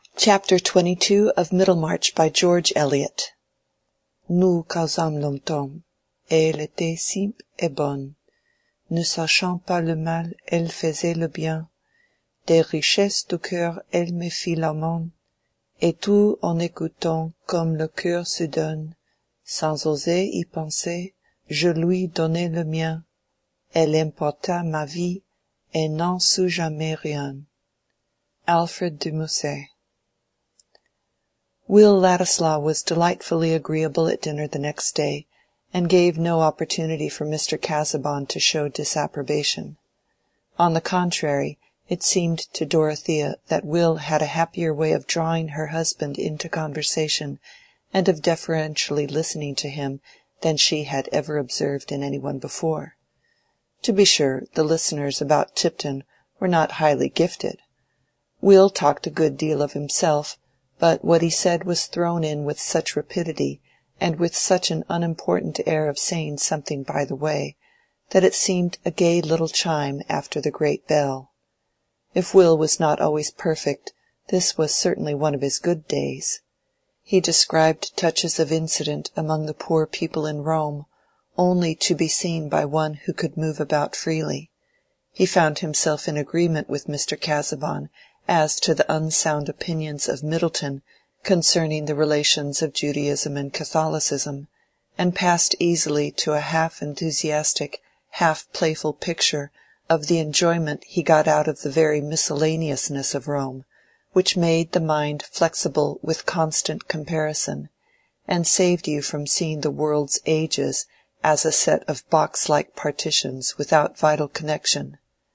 Chapter 22 of Middlemarch by George Eliot. Nous causâmes longtemps, et elle était simple et bonne. Ne sachant pas le mal, elle faisait le bien. Des richesses du cœur, elle me fit l'amende, et tout en écoutant comme le cœur se donne. Sans oser y penser, je lui donnai le mien. Elle emporta ma vie, et n'en sut jamais rien. Alfred de Musset. Will Ladislaw was delightfully agreeable at dinner the next day, and gave no opportunity for Mr. Casaubon to show disapprobation. On the contrary, it seemed to Dorothea that Will had a happier way of drawing her husband into conversation and of deferentially listening to him than she had ever observed in any one before. To be sure, the listeners about Tipton were not highly gifted. Will talked a good deal of himself, but what he said was thrown in with such rapidity, and with such an unimportant air of saying something by the way, that it seemed a gay little chime after the great bell. If Will was not always perfect, this was certainly one of his good days. He described touches of incident among the poor people in Rome, only to be seen by one who could move about freely. He found himself in agreement with Mr. Casaubon as to the unsound opinions of Middleton concerning the relations of Judaism and Catholicism, and passed easily to a half-enthusiastic, half-playful picture of the enjoyment he got out of the very miscellaneousness of Rome, which made the mind flexible with constant comparison, and saved you from seeing the world's ages as a set of box-like partitions without vital connection.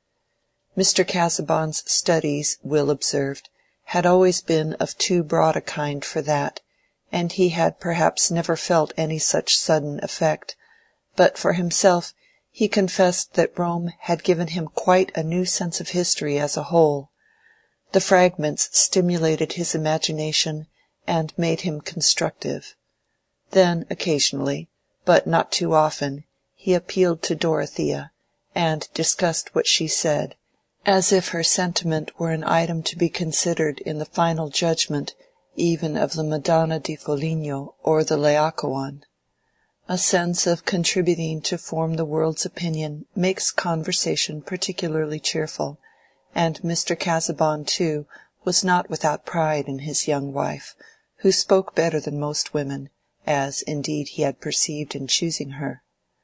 Mr. Casaubon's studies, Will observed, had always been of too broad a kind for that, and he had perhaps never felt any such sudden effect, but for himself he confessed that Rome had given him quite a new sense of history as a whole. The fragments stimulated his imagination and made him constructive. Then occasionally, but not too often, he appealed to Dorothea, and discussed what she said, as if her sentiment were an item to be considered in the final judgment even of the Madonna di Foligno or the Laocoon. A sense of contributing to form the world's opinion makes conversation particularly cheerful, and Mr. Casaubon, too, was not without pride in his young wife, who spoke better than most women, as indeed he had perceived in choosing her.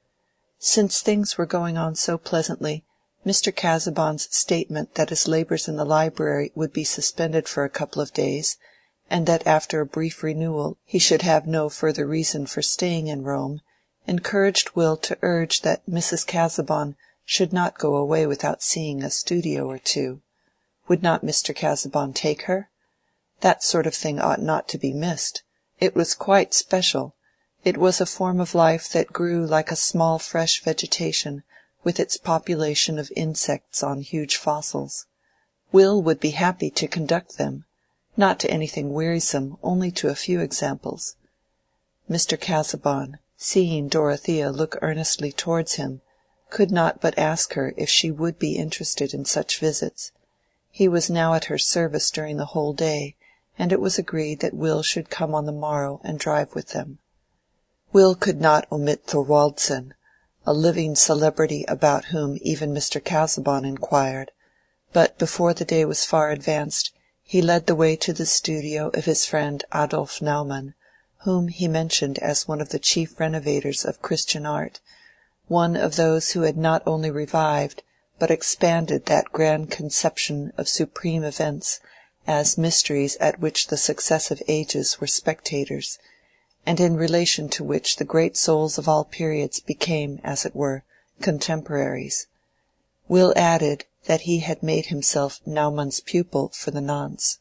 Since things were going on so pleasantly, Mr. Casaubon's statement that his labors in the library would be suspended for a couple of days, and that after a brief renewal he should have no further reason for staying in Rome, encouraged Will to urge that Mrs. Casaubon should not go away without seeing a studio or two. Would not Mr. Casaubon take her? That sort of thing ought not to be missed. It was quite special. It was a form of life that grew like a small fresh vegetation, with its population of insects on huge fossils. Will would be happy to conduct them, not to anything wearisome, only to a few examples. Mr. Casaubon, seeing Dorothea look earnestly towards him, could not but ask her if she would be interested in such visits. He was now at her service during the whole day, and it was agreed that Will should come on the morrow and drive with them. Will could not omit Thorwaldsen, a living celebrity about whom even Mr. Casaubon inquired, but before the day was far advanced he led the way to the studio of his friend Adolph Naumann, whom he mentioned as one of the chief renovators of Christian art, one of those who had not only revived but expanded that grand conception of supreme events as mysteries at which the successive ages were spectators, and in relation to which the great souls of all periods became, as it were, contemporaries. Will added that he had made himself Naumann's pupil for the nonce.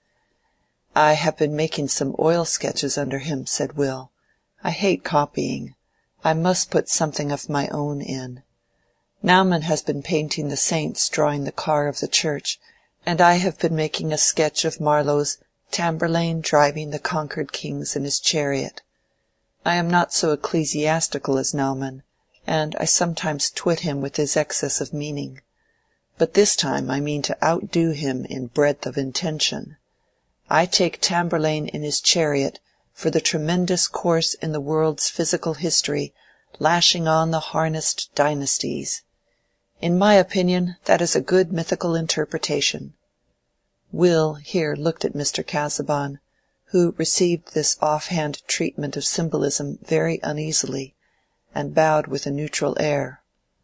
"I have been making some oil sketches under him," said Will. "I hate copying. I must put something of my own in. Naumann has been painting the saints drawing the car of the church, and I have been making a sketch of Marlowe's Tamburlaine driving the conquered kings in his chariot. I am not so ecclesiastical as Naumann, and I sometimes twit him with his excess of meaning. But this time I mean to outdo him in breadth of intention. I take Tamburlaine in his chariot for the tremendous course in the world's physical history, lashing on the harnessed dynasties. In my opinion, that is a good mythical interpretation." Will here looked at Mr. Casaubon, who received this off-hand treatment of symbolism very uneasily, and bowed with a neutral air.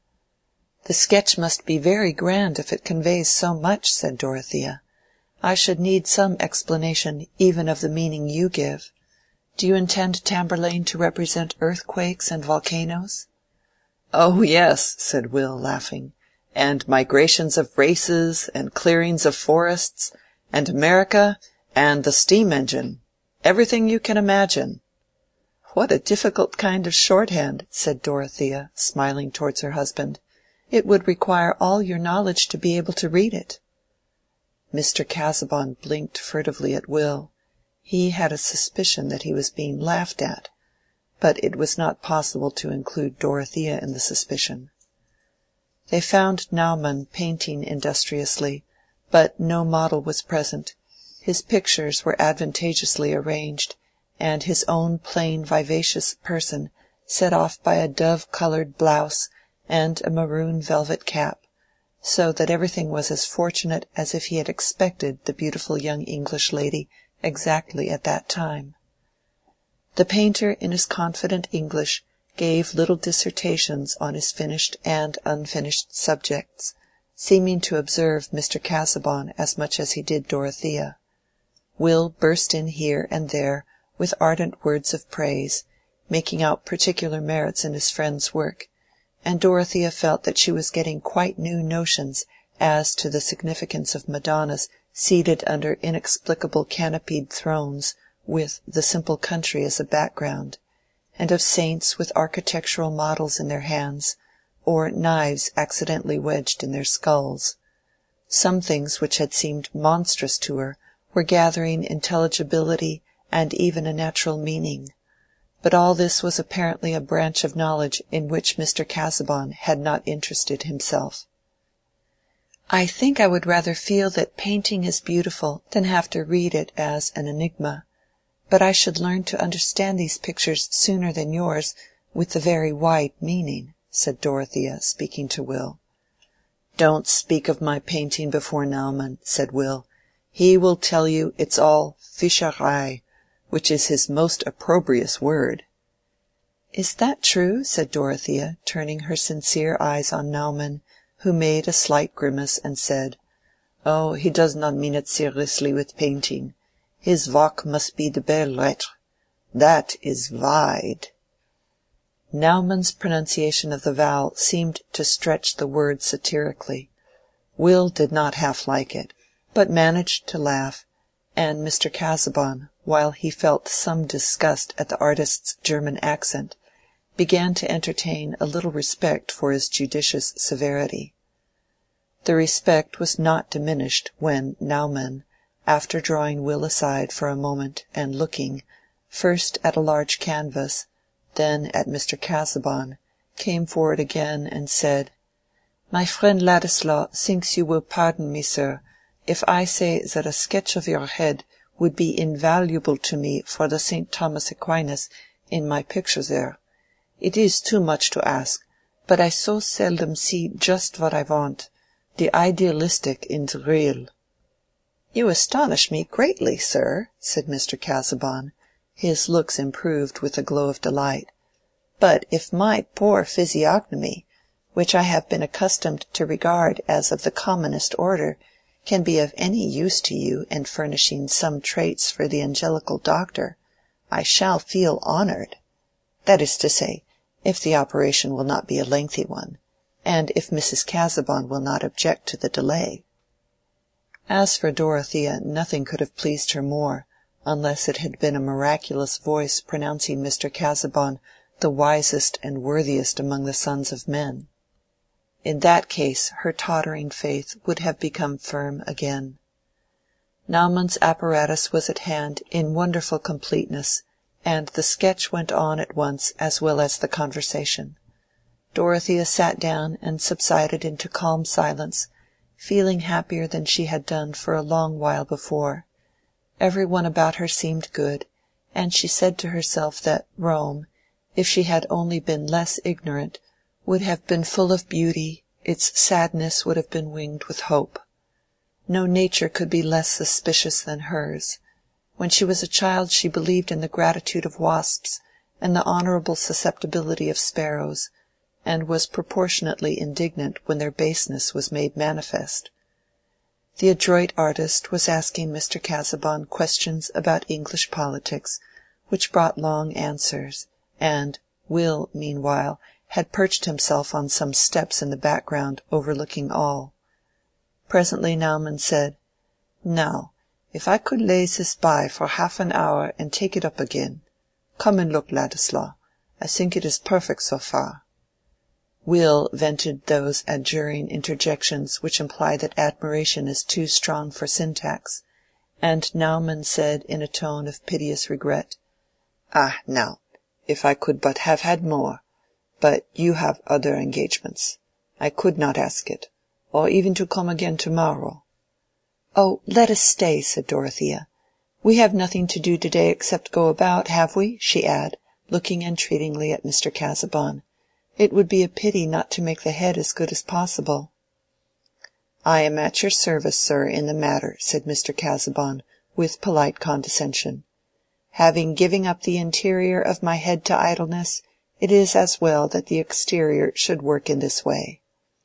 "The sketch must be very grand if it conveys so much," said Dorothea. "I should need some explanation even of the meaning you give. Do you intend Tamburlaine to represent earthquakes and volcanoes?" "Oh yes," said Will, laughing, "and migrations of races, and clearings of forests, and America, and the steam engine. Everything you can imagine." "What a difficult kind of shorthand," said Dorothea, smiling towards her husband. "It would require all your knowledge to be able to read it." Mr. Casaubon blinked furtively at Will. He had a suspicion that he was being laughed at, but it was not possible to include Dorothea in the suspicion. They found Naumann painting industriously, but no model was present. His pictures were advantageously arranged, and his own plain vivacious person set off by a dove-colored blouse and a maroon velvet cap, so that everything was as fortunate as if he had expected the beautiful young English lady exactly at that time. The painter in his confident English gave little dissertations on his finished and unfinished subjects, seeming to observe Mr. Casaubon as much as he did Dorothea. Will burst in here and there with ardent words of praise, making out particular merits in his friend's work, and Dorothea felt that she was getting quite new notions as to the significance of Madonnas seated under inexplicable canopied thrones with the simple country as a background, and of saints with architectural models in their hands, or knives accidentally wedged in their skulls. Some things which had seemed monstrous to her were gathering intelligibility and even a natural meaning, but all this was apparently a branch of knowledge in which Mr. Casaubon had not interested himself. "I think I would rather feel that painting is beautiful than have to read it as an enigma, but I should learn to understand these pictures sooner than yours with the very wide meaning," said Dorothea, speaking to Will. "Don't speak of my painting before Naumann," said Will. "He will tell you it's all Fischerei, which is his most opprobrious word." "Is that true?" said Dorothea, turning her sincere eyes on Naumann, who made a slight grimace and said, "Oh, he does not mean it seriously with painting. His walk must be the belles lettres. That is wide." Naumann's pronunciation of the vowel seemed to stretch the word satirically. Will did not half like it, but managed to laugh, and Mr. Casaubon, while he felt some disgust at the artist's German accent, began to entertain a little respect for his judicious severity. The respect was not diminished when Naumann, after drawing Will aside for a moment and looking, first at a large canvas, then at Mr. Casaubon, came forward again and said, "My friend Ladislaw thinks you will pardon me, sir, if I say that a sketch of your head would be invaluable to me for the St. Thomas Aquinas in my picture there. It is too much to ask, but I so seldom see just what I want, the idealistic in the real." "You astonish me greatly, sir," said Mr. Casaubon, his looks improved with a glow of delight. "But if my poor physiognomy, which I have been accustomed to regard as of the commonest order, can be of any use to you in furnishing some traits for the angelical doctor, I shall feel honored. That is to say, if the operation will not be a lengthy one, and if Mrs. Casaubon will not object to the delay." As for Dorothea, nothing could have pleased her more, unless it had been a miraculous voice pronouncing Mr. Casaubon the wisest and worthiest among the sons of men. In that case her tottering faith would have become firm again. Naumann's apparatus was at hand in wonderful completeness, and the sketch went on at once as well as the conversation. Dorothea sat down and subsided into calm silence, feeling happier than she had done for a long while before, Every one about her seemed good, and she said to herself that Rome, if she had only been less ignorant, would have been full of beauty, its sadness would have been winged with hope. No nature could be less suspicious than hers. When she was a child she believed in the gratitude of wasps and the honorable susceptibility of sparrows, and was proportionately indignant when their baseness was made manifest. The adroit artist was asking Mr. Casaubon questions about English politics, which brought long answers, and Will, meanwhile, had perched himself on some steps in the background overlooking all. Presently Naumann said, "Now, if I could lay this by for half an hour and take it up again. Come and look, Ladislaw. I think it is perfect so far." Will vented those adjuring interjections which imply that admiration is too strong for syntax, and Naumann said in a tone of piteous regret, "Ah, now, if I could but have had more! But you have other engagements. I could not ask it, or even to come again tomorrow." "Oh, let us stay," said Dorothea. "We have nothing to do today except go about, have we?" she added, looking entreatingly at Mr. Casaubon. "It would be a pity not to make the head as good as possible." "I am at your service, sir, in the matter," said Mr. Casaubon, with polite condescension. "Having given up the interior of my head to idleness, it is as well that the exterior should work in this way."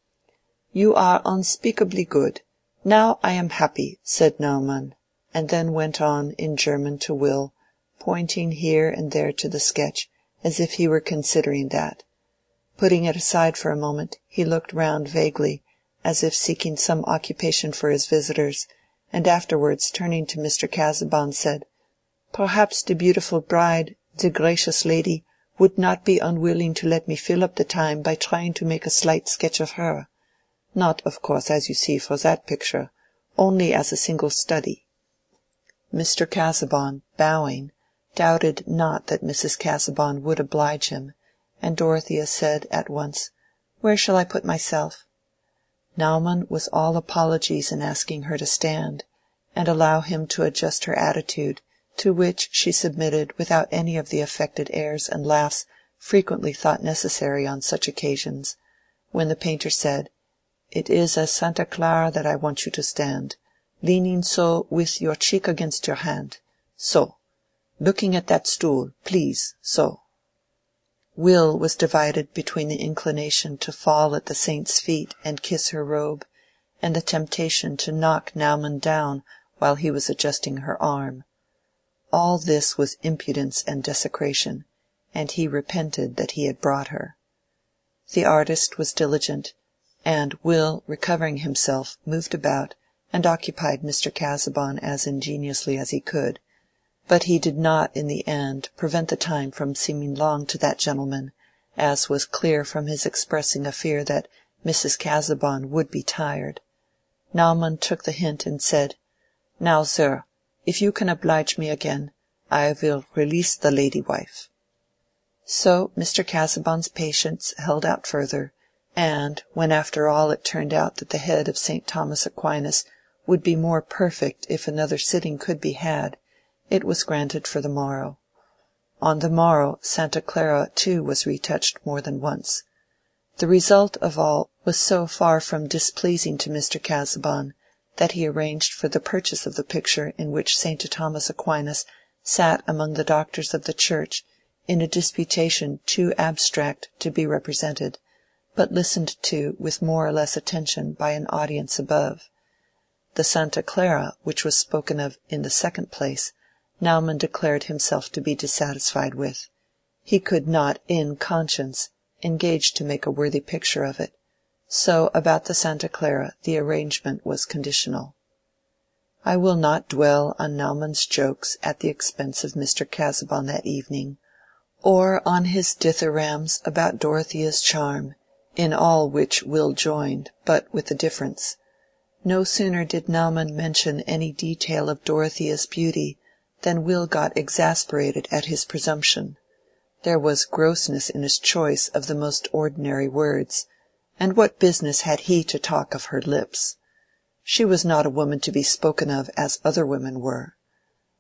"You are unspeakably good. Now I am happy," said Naumann, and then went on in German to Will, pointing here and there to the sketch, as if he were considering that. Putting it aside for a moment, he looked round vaguely, as if seeking some occupation for his visitors, and afterwards turning to Mr. Casaubon said, "Perhaps the beautiful bride, the gracious lady, would not be unwilling to let me fill up the time by trying to make a slight sketch of her. Not, of course, as you see, for that picture, only as a single study." Mr. Casaubon, bowing, doubted not that Mrs. Casaubon would oblige him, and Dorothea said at once, "Where shall I put myself?" Naumann was all apologies in asking her to stand, and allow him to adjust her attitude, to which she submitted without any of the affected airs and laughs frequently thought necessary on such occasions, when the painter said, "It is as Santa Clara that I want you to stand, leaning so with your cheek against your hand. So. Looking at that stool, please, so." Will was divided between the inclination to fall at the saint's feet and kiss her robe, and the temptation to knock Naumann down while he was adjusting her arm. All this was impudence and desecration, and he repented that he had brought her. The artist was diligent, and Will, recovering himself, moved about, and occupied Mr. Casaubon as ingeniously as he could, but he did not in the end prevent the time from seeming long to that gentleman, as was clear from his expressing a fear that Mrs. Casaubon would be tired. Naumann took the hint and said, "Now, sir, if you can oblige me again, I will release the lady wife." So Mr. Casaubon's patience held out further, and when after all it turned out that the head of St. Thomas Aquinas would be more perfect if another sitting could be had, it was granted for the morrow. On the morrow Santa Clara too was retouched more than once. The result of all was so far from displeasing to Mr. Casaubon that he arranged for the purchase of the picture in which St. Thomas Aquinas sat among the doctors of the Church in a disputation too abstract to be represented, but listened to with more or less attention by an audience above. The Santa Clara, which was spoken of in the second place, Naumann declared himself to be dissatisfied with. He could not, in conscience, engage to make a worthy picture of it. So about the Santa Clara the arrangement was conditional. I will not dwell on Naumann's jokes at the expense of Mr. Casaubon that evening, or on his dithyrambs about Dorothea's charm, in all which Will joined, but with a difference. No sooner did Naumann mention any detail of Dorothea's beauty than Will got exasperated at his presumption. There was grossness in his choice of the most ordinary words, and what business had he to talk of her lips? She was not a woman to be spoken of as other women were.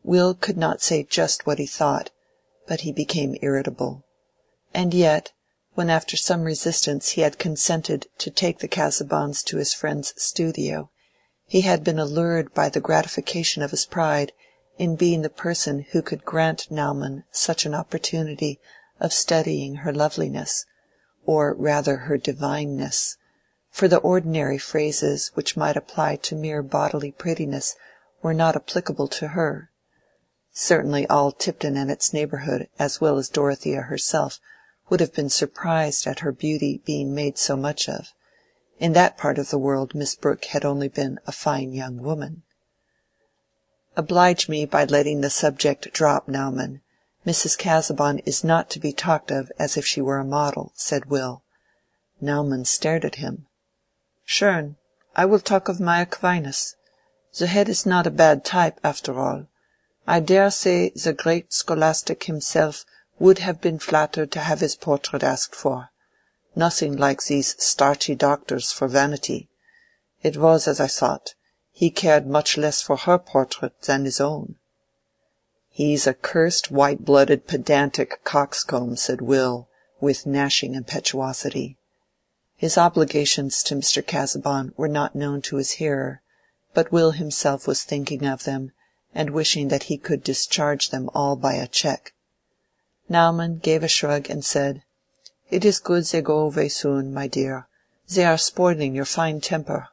Will could not say just what he thought, but he became irritable. And yet, when after some resistance he had consented to take the Casaubons to his friend's studio, he had been allured by the gratification of his pride in being the person who could grant Naumann such an opportunity of studying her loveliness, or rather her divineness, for the ordinary phrases which might apply to mere bodily prettiness were not applicable to her. Certainly all Tipton and its neighborhood, as well as Dorothea herself, would have been surprised at her beauty being made so much of. In that part of the world Miss Brooke had only been a fine young woman. "Oblige me by letting the subject drop, Naumann. Mrs. Casaubon is not to be talked of as if she were a model," said Will. Naumann stared at him. "Schön. I will talk of my Aquinas. The head is not a bad type, after all. I dare say the great scholastic himself would have been flattered to have his portrait asked for. Nothing like these starchy doctors for vanity. It was as I thought. He cared much less for her portrait than his own." "He's a cursed white-blooded pedantic coxcomb," said Will, with gnashing impetuosity. His obligations to Mr. Casaubon were not known to his hearer, but Will himself was thinking of them, and wishing that he could discharge them all by a check. Naumann gave a shrug and said, "It is good they go away soon, my dear. They are spoiling your fine temper."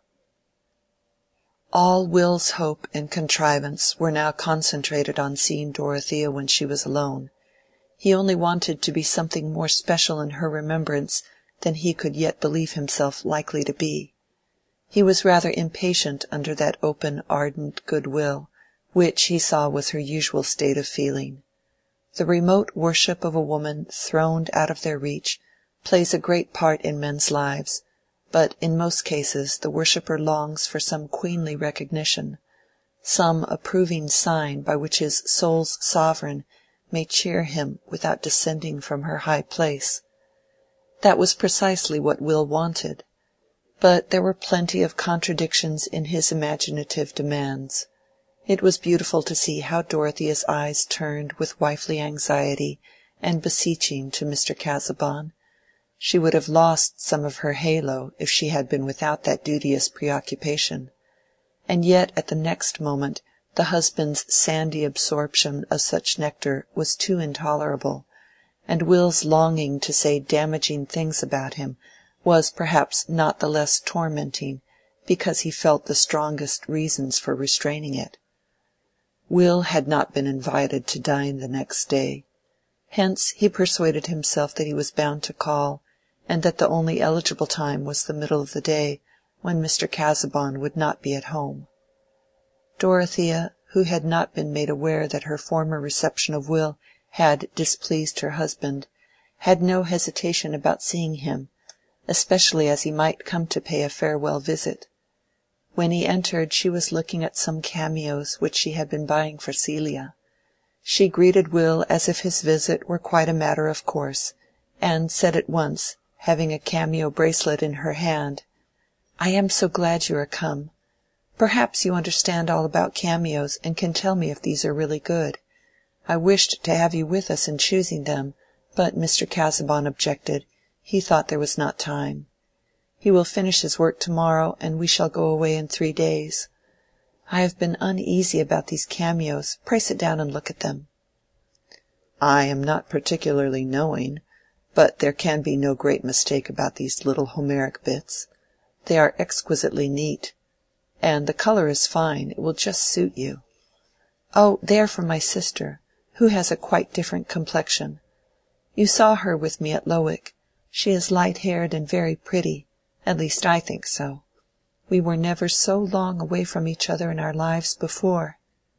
All Will's hope and contrivance were now concentrated on seeing Dorothea when she was alone. He only wanted to be something more special in her remembrance than he could yet believe himself likely to be. He was rather impatient under that open, ardent goodwill, which he saw was her usual state of feeling. The remote worship of a woman throned out of their reach plays a great part in men's lives, but in most cases the worshipper longs for some queenly recognition, some approving sign by which his soul's sovereign may cheer him without descending from her high place. That was precisely what Will wanted, but there were plenty of contradictions in his imaginative demands. It was beautiful to see how Dorothea's eyes turned with wifely anxiety and beseeching to Mr. Casaubon. She would have lost some of her halo if she had been without that duteous preoccupation, and yet at the next moment the husband's sandy absorption of such nectar was too intolerable, and Will's longing to say damaging things about him was perhaps not the less tormenting because he felt the strongest reasons for restraining it. Will had not been invited to dine the next day. Hence he persuaded himself that he was bound to call, and that the only eligible time was the middle of the day, when Mr. Casaubon would not be at home. Dorothea, who had not been made aware that her former reception of Will had displeased her husband, had no hesitation about seeing him, especially as he might come to pay a farewell visit. When he entered she was looking at some cameos which she had been buying for Celia. She greeted Will as if his visit were quite a matter of course, and said at once, having a cameo bracelet in her hand, "I am so glad you are come. Perhaps you understand all about cameos and can tell me if these are really good. I wished to have you with us in choosing them, but Mr. Casaubon objected. He thought there was not time. He will finish his work tomorrow, and we shall go away in 3 days. I have been uneasy about these cameos. Pray sit down and look at them." "I am not particularly knowing, but there can be no great mistake about these little Homeric bits. They are exquisitely neat. And the color is fine. It will just suit you." "Oh, they are for my sister, who has a quite different complexion. You saw her with me at Lowick. She is light-haired and very pretty. At least I think so. We were never so long away from each other in our lives before.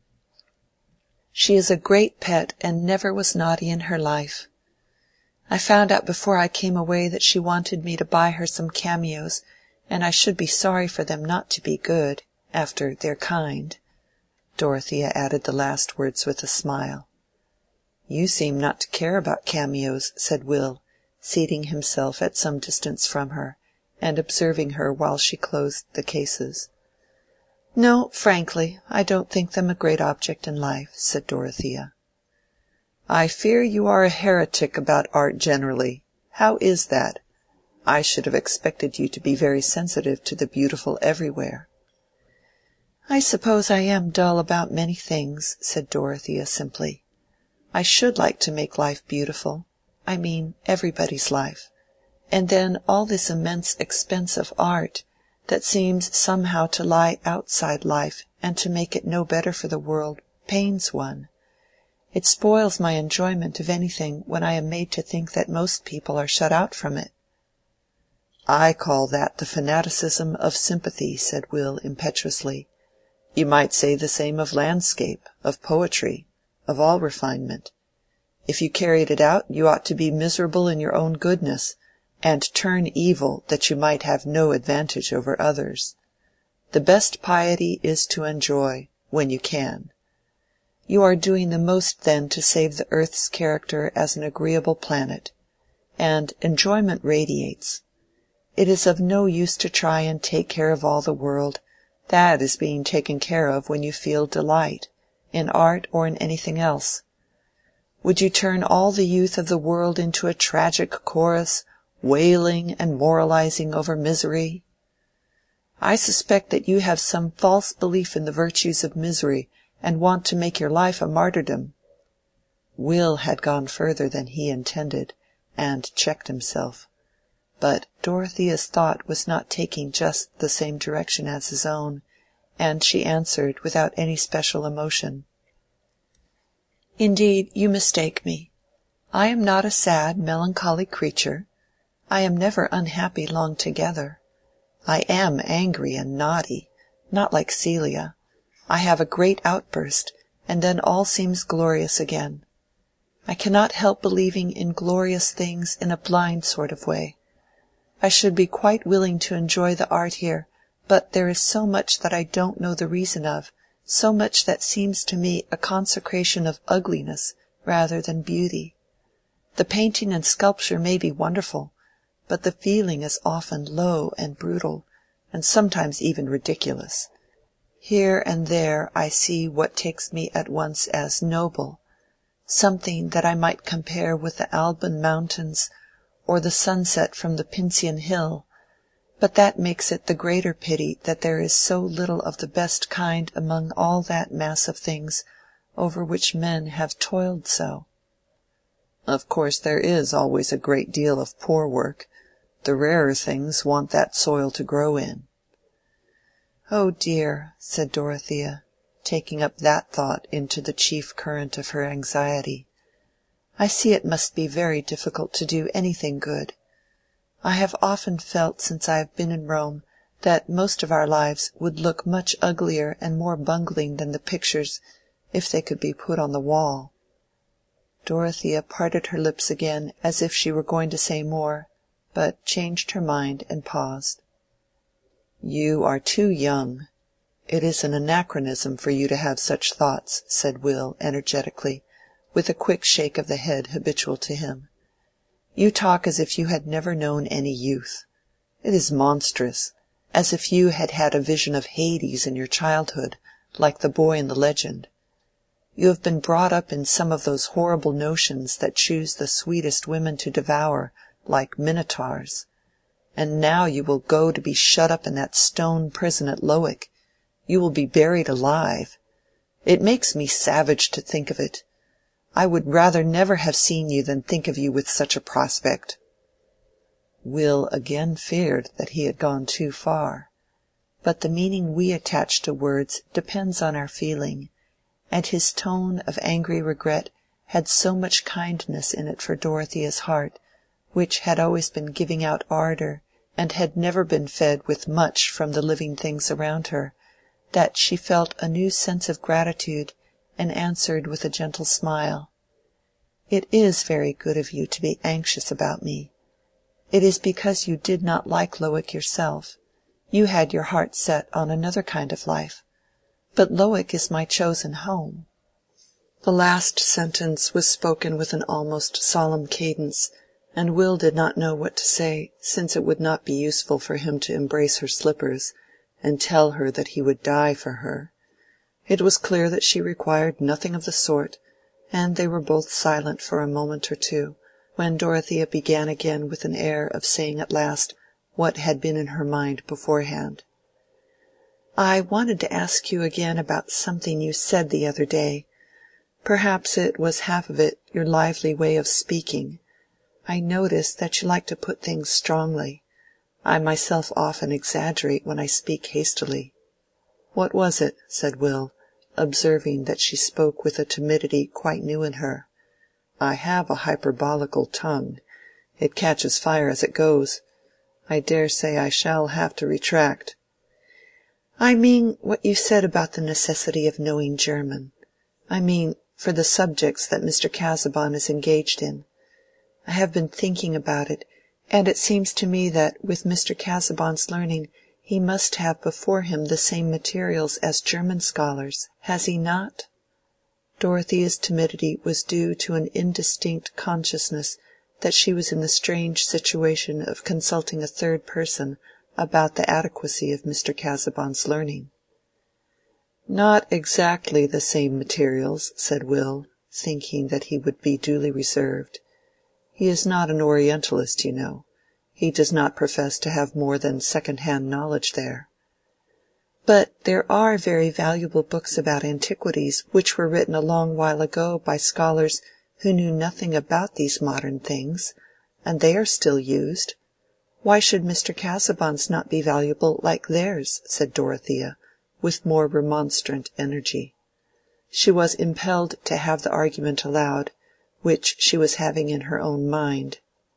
She is a great pet and never was naughty in her life. I found out before I came away that she wanted me to buy her some cameos, and I should be sorry for them not to be good, after their kind." Dorothea added the last words with a smile. "You seem not to care about cameos," said Will, seating himself at some distance from her, and observing her while she closed the cases. "No, frankly, I don't think them a great object in life," said Dorothea. "I fear you are a heretic about art generally. How is that? I should have expected you to be very sensitive to the beautiful everywhere." "I suppose I am dull about many things," said Dorothea simply. "I should like to make life beautiful—I mean everybody's life. And then all this immense expense of art, that seems somehow to lie outside life and to make it no better for the world, pains one. It spoils my enjoyment of anything when I am made to think that most people are shut out from it." "I call that the fanaticism of sympathy," said Will impetuously. "You might say the same of landscape, of poetry, of all refinement. If you carried it out, you ought to be miserable in your own goodness, and turn evil that you might have no advantage over others. The best piety is to enjoy, when you can. You are doing the most then to save the earth's character as an agreeable planet. And enjoyment radiates. It is of no use to try and take care of all the world. That is being taken care of when you feel delight, in art or in anything else. Would you turn all the youth of the world into a tragic chorus, wailing and moralizing over misery? I suspect that you have some false belief in the virtues of misery, and want to make your life a martyrdom." Will had gone further than he intended, and checked himself. But Dorothea's thought was not taking just the same direction as his own, and she answered without any special emotion. "Indeed, you mistake me. I am not a sad, melancholy creature. I am never unhappy long together. I am angry and naughty, not like Celia. I have a great outburst, and then all seems glorious again. I cannot help believing in glorious things in a blind sort of way. I should be quite willing to enjoy the art here, but there is so much that I don't know the reason of, so much that seems to me a consecration of ugliness rather than beauty. The painting and sculpture may be wonderful, but the feeling is often low and brutal, and sometimes even ridiculous. Here and there I see what takes me at once as noble, something that I might compare with the Alban mountains or the sunset from the Pincian hill, but that makes it the greater pity that there is so little of the best kind among all that mass of things over which men have toiled so." "Of course there is always a great deal of poor work. The rarer things want that soil to grow in." "Oh dear," said Dorothea, taking up that thought into the chief current of her anxiety. "I see it must be very difficult to do anything good. I have often felt since I have been in Rome that most of our lives would look much uglier and more bungling than the pictures if they could be put on the wall." Dorothea parted her lips again as if she were going to say more, but changed her mind and paused. "You are too young. It is an anachronism for you to have such thoughts," said Will energetically, with a quick shake of the head habitual to him. "You talk as if you had never known any youth. It is monstrous, as if you had had a vision of Hades in your childhood, like the boy in the legend. You have been brought up in some of those horrible notions that choose the sweetest women to devour, like minotaurs. And now you will go to be shut up in that stone prison at Lowick. You will be buried alive. It makes me savage to think of it. I would rather never have seen you than think of you with such a prospect." Will again feared that he had gone too far. But the meaning we attach to words depends on our feeling, and his tone of angry regret had so much kindness in it for Dorothea's heart, which had always been giving out ardor and had never been fed with much from the living things around her, that she felt a new sense of gratitude and answered with a gentle smile, "It is very good of you to be anxious about me. It is because you did not like Lowick yourself. You had your heart set on another kind of life. But Lowick is my chosen home." The last sentence was spoken with an almost solemn cadence, and Will did not know what to say, since it would not be useful for him to embrace her slippers, and tell her that he would die for her. It was clear that she required nothing of the sort, and they were both silent for a moment or two, when Dorothea began again with an air of saying at last what had been in her mind beforehand. "I wanted to ask you again about something you said the other day. Perhaps it was half of it your lively way of speaking. I noticed that you like to put things strongly. I myself often exaggerate when I speak hastily." "What was it?" said Will, observing that she spoke with a timidity quite new in her. "I have a hyperbolical tongue. It catches fire as it goes. I dare say I shall have to retract." "I mean what you said about the necessity of knowing German. I mean for the subjects that Mr. Casaubon is engaged in. I have been thinking about it, and it seems to me that with Mr. Casaubon's learning he must have before him the same materials as German scholars, has he not?" Dorothea's timidity was due to an indistinct consciousness that she was in the strange situation of consulting a third person about the adequacy of Mr. Casaubon's learning. "Not exactly the same materials," said Will, thinking that he would be duly reserved. "He is not an Orientalist, you know. He does not profess to have more than second-hand knowledge there." "But there are very valuable books about antiquities which were written a long while ago by scholars who knew nothing about these modern things, and they are still used. Why should Mr. Casaubon's not be valuable like theirs?" said Dorothea, with more remonstrant energy. She was impelled to have the argument aloud, which she was having in her own mind.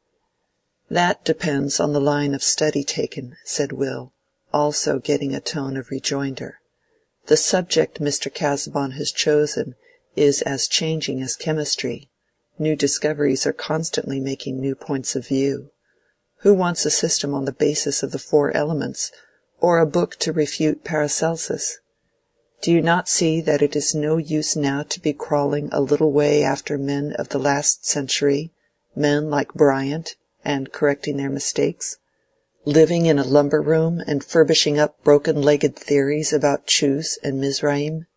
"That depends on the line of study taken," said Will, also getting a tone of rejoinder. "The subject Mr. Casaubon has chosen is as changing as chemistry. New discoveries are constantly making new points of view. Who wants a system on the basis of the 4 elements, or a book to refute Paracelsus? Do you not see that it is no use now to be crawling a little way after men of the last century, men like Bryant, and correcting their mistakes? Living in a lumber room and furbishing up broken-legged theories about Chus and Mizraim?"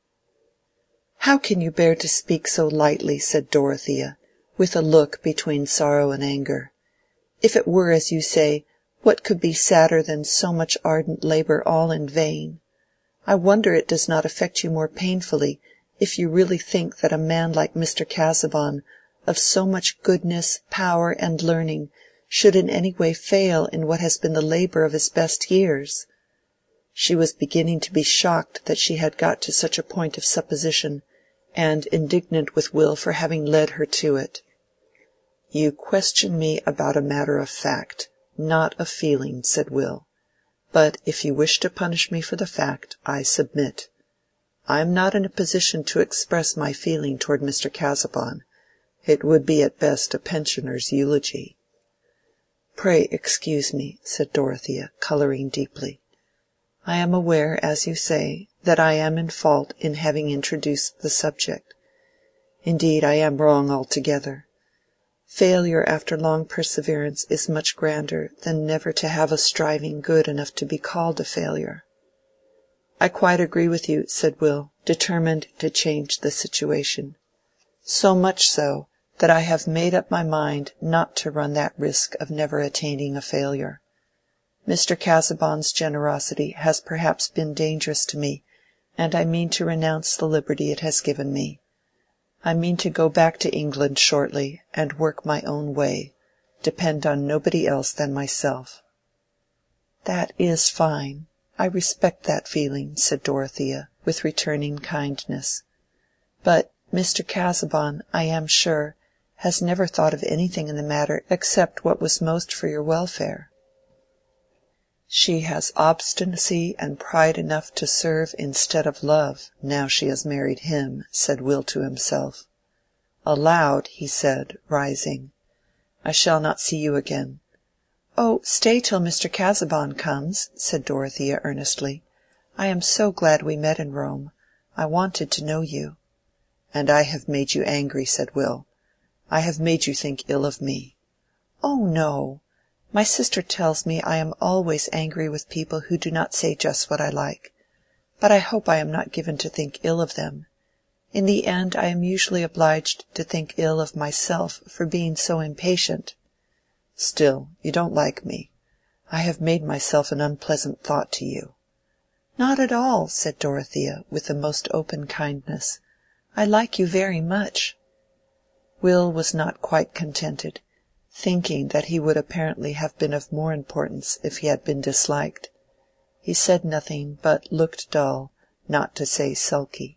"How can you bear to speak so lightly?" said Dorothea, with a look between sorrow and anger. "If it were as you say, what could be sadder than so much ardent labor all in vain? I wonder it does not affect you more painfully, if you really think that a man like Mr. Casaubon, of so much goodness, power, and learning, should in any way fail in what has been the labor of his best years." She was beginning to be shocked that she had got to such a point of supposition, and indignant with Will for having led her to it. "You question me about a matter of fact, not of feeling," said Will. "But if you wish to punish me for the fact, I submit. I am not in a position to express my feeling toward Mr. Casaubon. It would be at best a pensioner's eulogy." "Pray excuse me," said Dorothea, coloring deeply. "I am aware, as you say, that I am in fault in having introduced the subject. Indeed, I am wrong altogether. Failure after long perseverance is much grander than never to have a striving good enough to be called a failure." "I quite agree with you," said Will, determined to change the situation. "So much so that I have made up my mind not to run that risk of never attaining a failure. Mr. Casaubon's generosity has perhaps been dangerous to me, and I mean to renounce the liberty it has given me. I mean to go back to England shortly, and work my own way, depend on nobody else than myself." "That is fine. I respect that feeling," said Dorothea, with returning kindness. "But Mr. Casaubon, I am sure, has never thought of anything in the matter except what was most for your welfare." "She has obstinacy and pride enough to serve instead of love, now she has married him," said Will to himself. Aloud he said, rising, "I shall not see you again." "Oh, stay till Mr. Casaubon comes," said Dorothea earnestly. "I am so glad we met in Rome. I wanted to know you." "And I have made you angry," said Will. "I have made you think ill of me." "Oh no. My sister tells me I am always angry with people who do not say just what I like. But I hope I am not given to think ill of them. In the end I am usually obliged to think ill of myself for being so impatient. Still, you don't like me. I have made myself an unpleasant thought to you." "Not at all," said Dorothea, with the most open kindness. "I like you very much." Will was not quite contented, thinking that he would apparently have been of more importance if he had been disliked. He said nothing, but looked dull, not to say sulky.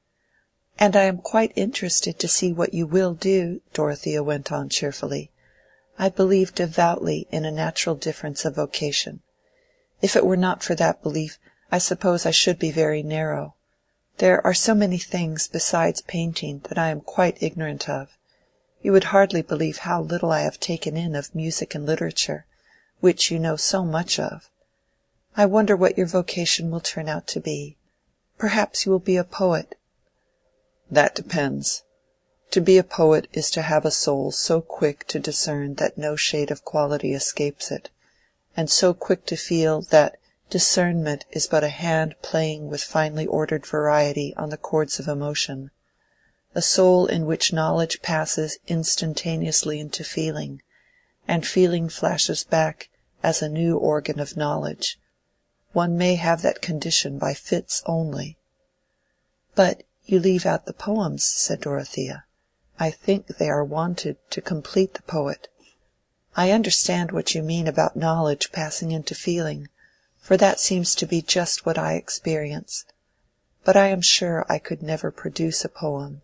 "And I am quite interested to see what you will do," Dorothea went on cheerfully. "I believe devoutly in a natural difference of vocation. If it were not for that belief, I suppose I should be very narrow. There are so many things besides painting that I am quite ignorant of. You would hardly believe how little I have taken in of music and literature, which you know so much of. I wonder what your vocation will turn out to be. Perhaps you will be a poet." "That depends. To be a poet is to have a soul so quick to discern that no shade of quality escapes it, and so quick to feel that discernment is but a hand playing with finely ordered variety on the chords of emotion, a soul in which knowledge passes instantaneously into feeling, and feeling flashes back as a new organ of knowledge. One may have that condition by fits only." "But you leave out the poems," said Dorothea. "I think they are wanted to complete the poet. I understand what you mean about knowledge passing into feeling, for that seems to be just what I experience. But I am sure I could never produce a poem."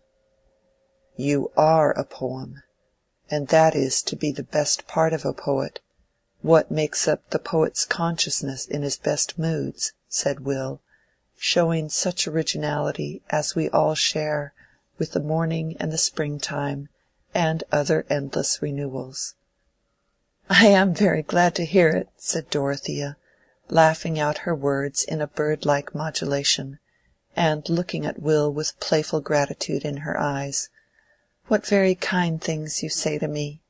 "You are a poem, and that is to be the best part of a poet, what makes up the poet's consciousness in his best moods," said Will, showing such originality as we all share with the morning and the springtime and other endless renewals. "I am very glad to hear it," said Dorothea, laughing out her words in a bird-like modulation, and looking at Will with playful gratitude in her eyes. "What very kind things you say to me."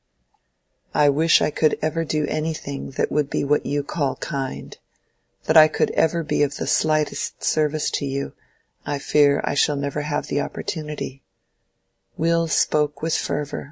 "I wish I could ever do anything that would be what you call kind. That I could ever be of the slightest service to you, I fear I shall never have the opportunity." Will spoke with fervor.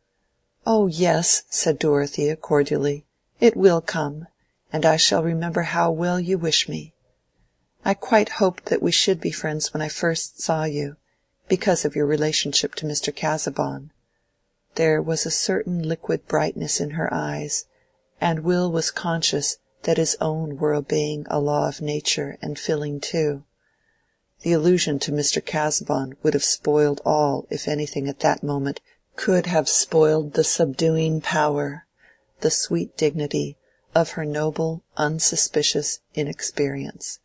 "Oh yes," said Dorothea cordially, "it will come, and I shall remember how well you wish me. I quite hoped that we should be friends when I first saw you, because of your relationship to Mr. Casaubon." There was a certain liquid brightness in her eyes, and Will was conscious that his own were obeying a law of nature and filling too. The allusion to Mr. Casaubon would have spoiled all if anything at that moment could have spoiled the subduing power, the sweet dignity, of her noble, unsuspicious inexperience.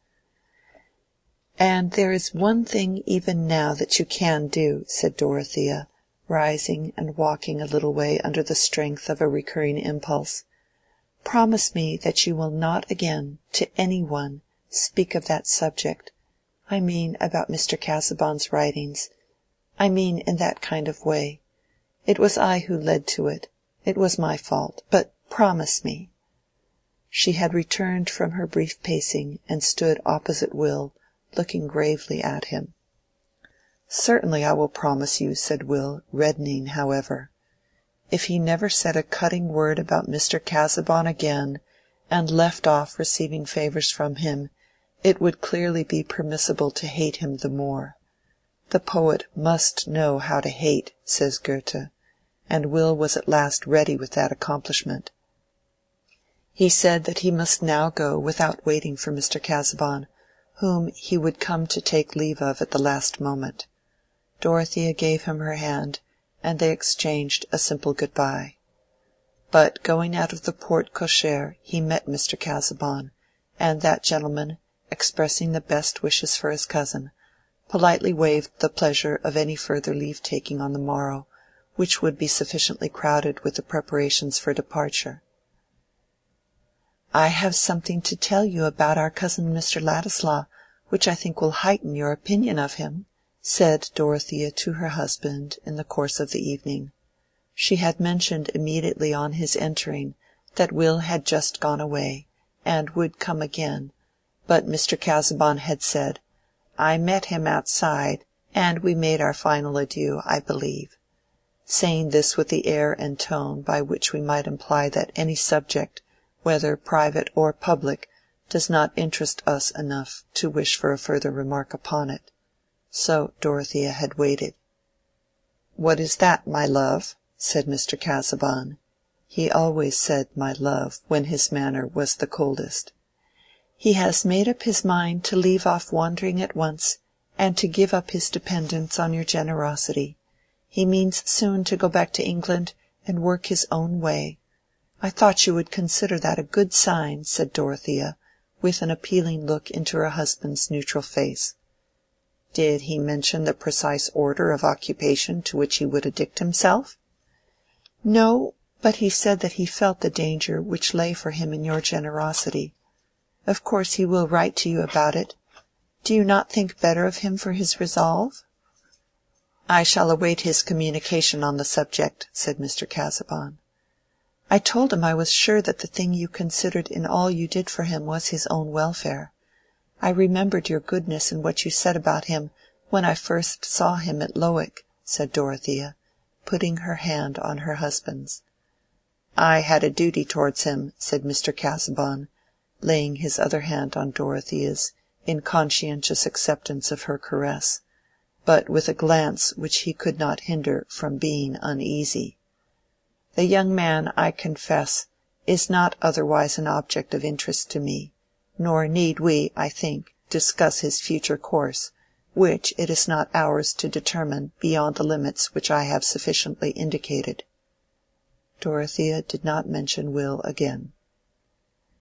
"And there is one thing even now that you can do," said Dorothea, rising and walking a little way under the strength of a recurring impulse. "Promise me that you will not again, to any one, speak of that subject. I mean about Mr. Casaubon's writings. I mean in that kind of way. It was I who led to it. It was my fault. But promise me." She had returned from her brief pacing and stood opposite Will, looking gravely at him. "Certainly I will promise you," said Will, reddening, however. If he never said a cutting word about Mr. Casaubon again, and left off receiving favors from him, it would clearly be permissible to hate him the more. The poet must know how to hate, says Goethe, and Will was at last ready with that accomplishment. He said that he must now go without waiting for Mr. Casaubon, whom he would come to take leave of at the last moment. Dorothea gave him her hand, and they exchanged a simple good-bye. But going out of the porte cochere he met Mr. Casaubon, and that gentleman, expressing the best wishes for his cousin, politely waived the pleasure of any further leave-taking on the morrow, which would be sufficiently crowded with the preparations for departure. "I have something to tell you about our cousin Mr. Ladislaw, which I think will heighten your opinion of him," said Dorothea to her husband in the course of the evening. She had mentioned immediately on his entering that Will had just gone away, and would come again, but Mr. Casaubon had said, "I met him outside, and we made our final adieu, I believe," saying this with the air and tone by which we might imply that any subject, whether private or public, does not interest us enough to wish for a further remark upon it. So Dorothea had waited. "What is that, my love?" said Mr. Casaubon. He always said "my love" when his manner was the coldest. "He has made up his mind to leave off wandering at once, and to give up his dependence on your generosity. He means soon to go back to England and work his own way. I thought you would consider that a good sign," said Dorothea, with an appealing look into her husband's neutral face. "Did he mention the precise order of occupation to which he would addict himself?" "No, but he said that he felt the danger which lay for him in your generosity. Of course he will write to you about it. Do you not think better of him for his resolve?" "I shall await his communication on the subject," said Mr. Casaubon. "I told him I was sure that the thing you considered in all you did for him was his own welfare. I remembered your goodness in what you said about him when I first saw him at Lowick," said Dorothea, putting her hand on her husband's. "I had a duty towards him," said Mr. Casaubon, laying his other hand on Dorothea's in conscientious acceptance of her caress, but with a glance which he could not hinder from being uneasy. "The young man, I confess, is not otherwise an object of interest to me, nor need we, I think, discuss his future course, which it is not ours to determine beyond the limits which I have sufficiently indicated." Dorothea did not mention Will again.